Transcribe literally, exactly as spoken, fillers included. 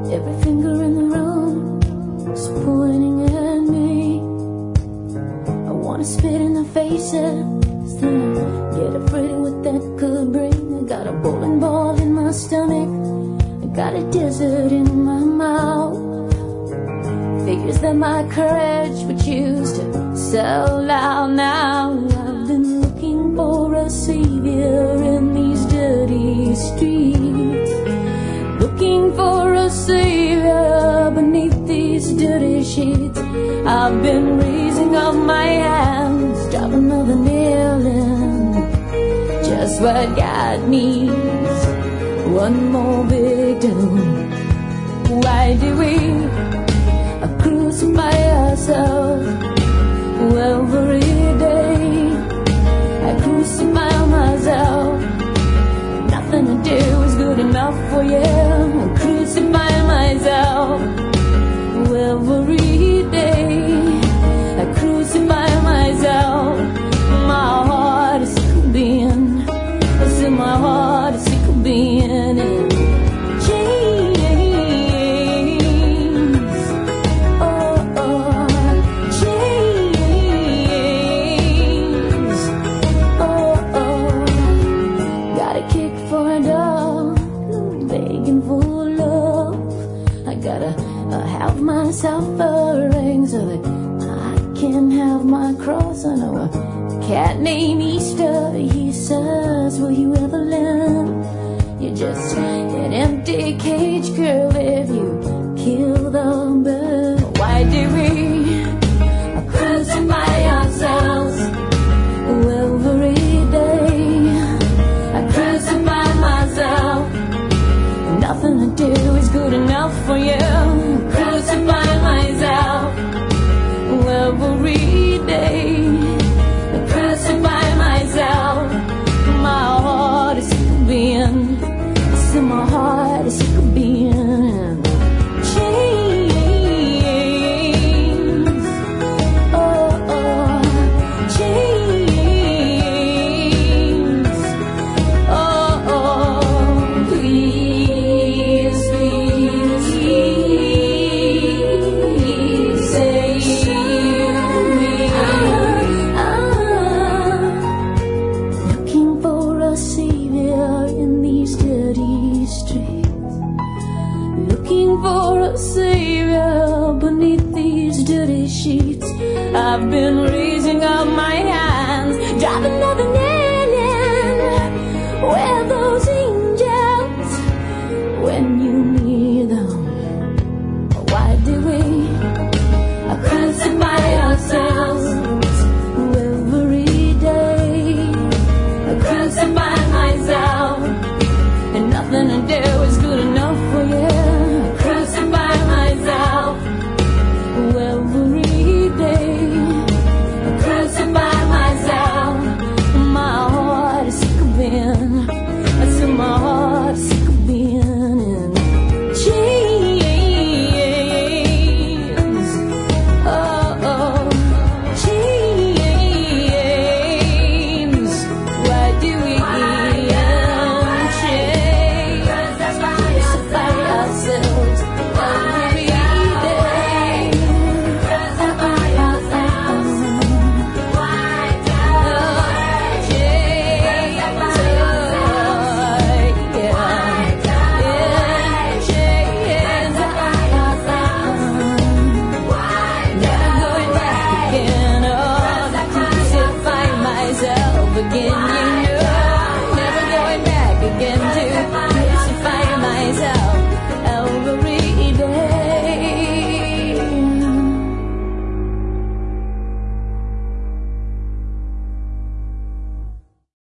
Every finger in the room is pointing at me. I wanna spit in their faces, then get afraid of what that could bring. I got a bowling ball in my stomach, I got a desert in my mouth. Figures that my courage would choose to sell out now. I've been looking for a savior in these dirty streets, looking for a savior beneath these dirty sheets. I've been raising up my hands, drop another nail in. Just what God needs, one more victim. Why do we crucify ourselves every day? I crucify myself. Nothing to do is good enough for you. I crucify myself every day. I crucify myself. My heart is sick of being, I said my heart is sick of being in chains. Oh, oh, chains. Oh, oh, got a kick for a dog, begging for love. I gotta uh, have my suffering so that I can have my cross. I know a cat named Easter, he says, will you ever learn? You're just an empty cage, girl, if you kill the bird. Why do we crucify ourselves every day? I crucify myself. Nothing to do is good enough for you. Crucify myself every day. I crucify myself. My heart is sick of being, I said my heart is sick of being in chains. Oh, oh, chains. Oh, oh, please, please, please save me. I'm looking for a savior in these dirty streets, looking for a savior beneath these dirty sheets. I've been raising up my hands, driving up